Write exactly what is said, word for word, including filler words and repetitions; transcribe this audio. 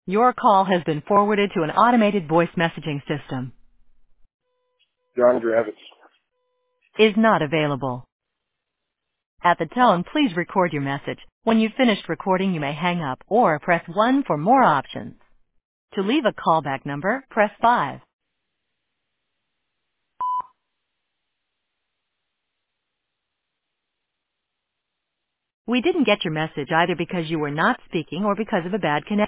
Your call has been forwarded to an automated voice messaging system. John Gravitz. Is not available. At the tone, please record your message. When you've finished recording, you may hang up or press one for more options. To leave a callback number, press five. We didn't get your message either because you were not speaking or because of a bad connection.